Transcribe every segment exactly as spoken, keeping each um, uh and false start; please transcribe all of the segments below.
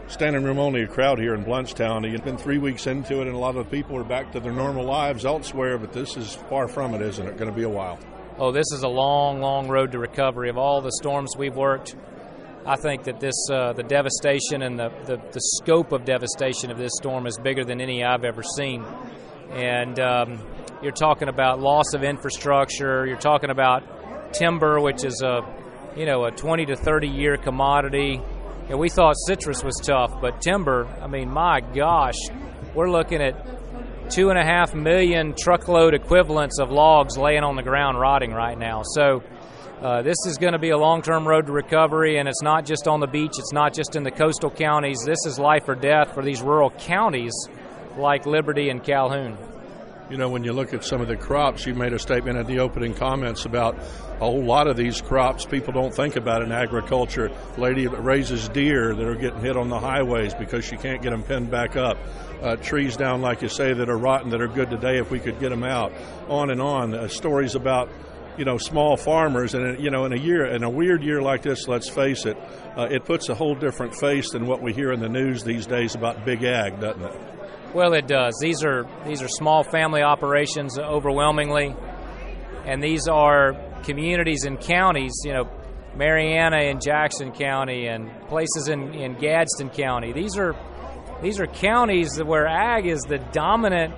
standing room only crowd here in Blountstown. It's been three weeks into it, and a lot of the people are back to their normal lives elsewhere, but this is far from it, isn't it? Going to be a while. Oh, this is a long, long road to recovery. Of all the storms we've worked, I think that this uh, the devastation and the, the, the scope of devastation of this storm is bigger than any I've ever seen. And um, you're talking about loss of infrastructure. You're talking about timber, which is a you know a twenty to thirty year commodity. And we thought citrus was tough, but timber, I mean, my gosh, we're looking at two and a half million truckload equivalents of logs laying on the ground rotting right now. So uh, this is going to be a long-term road to recovery, and it's not just on the beach. It's not just in the coastal counties. This is life or death for these rural counties like Liberty and Calhoun. You know, when you look at some of the crops, you made a statement in the opening comments about a whole lot of these crops people don't think about in agriculture. Lady that raises deer that are getting hit on the highways because she can't get them pinned back up. Uh, trees down, like you say, that are rotten that are good today if we could get them out. On and on. Uh, stories about, you know, small farmers. And, you know, in a year, in a weird year like this, let's face it, uh, it puts a whole different face than what we hear in the news these days about big ag, doesn't it? Well, it does. These are these are small family operations overwhelmingly, and these are communities and counties, you know, Marianna and Jackson County and places in, in Gadsden County. These are these are counties where ag is the dominant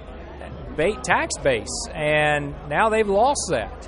tax base, and now they've lost that.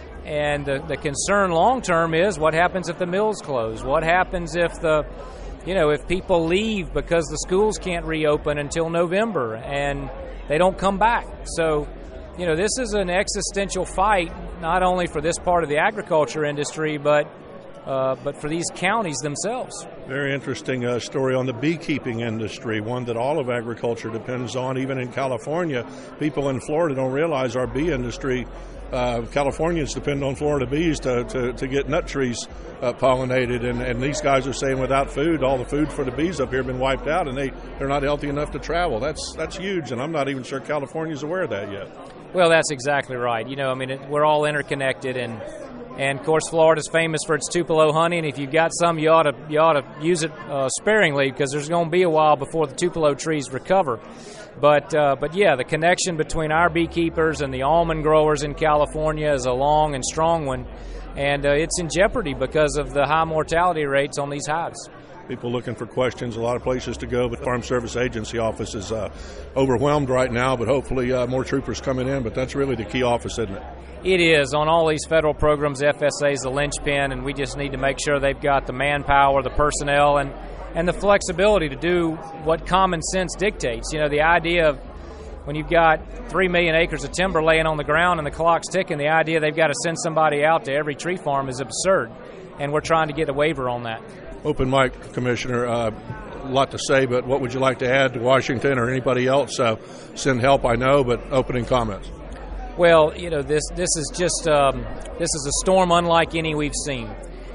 And the, the concern long term is what happens if the mills close? What happens if the You know, if people leave because the schools can't reopen until November and they don't come back. So, you know, this is an existential fight, not only for this part of the agriculture industry, but uh, but for these counties themselves. Very interesting uh, story on the beekeeping industry, one that all of agriculture depends on. Even in California, people in Florida don't realize our bee industry. Uh, Californians depend on Florida bees to, to, to get nut trees uh, pollinated, and, and these guys are saying without food, all the food for the bees up here have been wiped out, and they, they're not healthy enough to travel. That's that's huge, and I'm not even sure California's aware of that yet. Well, that's exactly right. You know, I mean, it, we're all interconnected, and and of course, Florida's famous for its Tupelo honey, and if you've got some, you ought to you ought to use it uh, sparingly, because there's going to be a while before the Tupelo trees recover. But uh, but yeah, the connection between our beekeepers and the almond growers in California is a long and strong one, and uh, it's in jeopardy because of the high mortality rates on these hives. People looking for questions, a lot of places to go, but the Farm Service Agency office is uh, overwhelmed right now, but hopefully uh, more troopers coming in, but that's really the key office, isn't it? It is. On all these federal programs, F S A is the linchpin, and we just need to make sure they've got the manpower, the personnel, and and the flexibility to do what common sense dictates. You know, the idea of when you've got three million acres of timber laying on the ground and the clock's ticking, the idea they've got to send somebody out to every tree farm is absurd, and we're trying to get a waiver on that. Open mic, Commissioner. Uh, a lot to say, but what would you like to add to Washington or anybody else? Uh, send help, I know, but opening comments. Well, you know, this this is just um, this is a storm unlike any we've seen.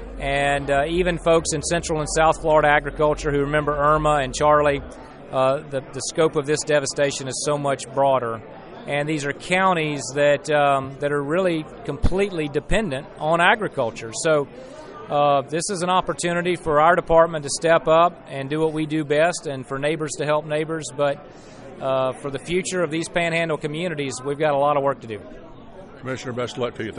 And uh, even folks in Central and South Florida agriculture who remember Irma and Charlie, uh, the, the scope of this devastation is so much broader. And these are counties that um, that are really completely dependent on agriculture. So uh, this is an opportunity for our department to step up and do what we do best, and for neighbors to help neighbors. But uh, for the future of these panhandle communities, we've got a lot of work to do. Commissioner, best of luck to you.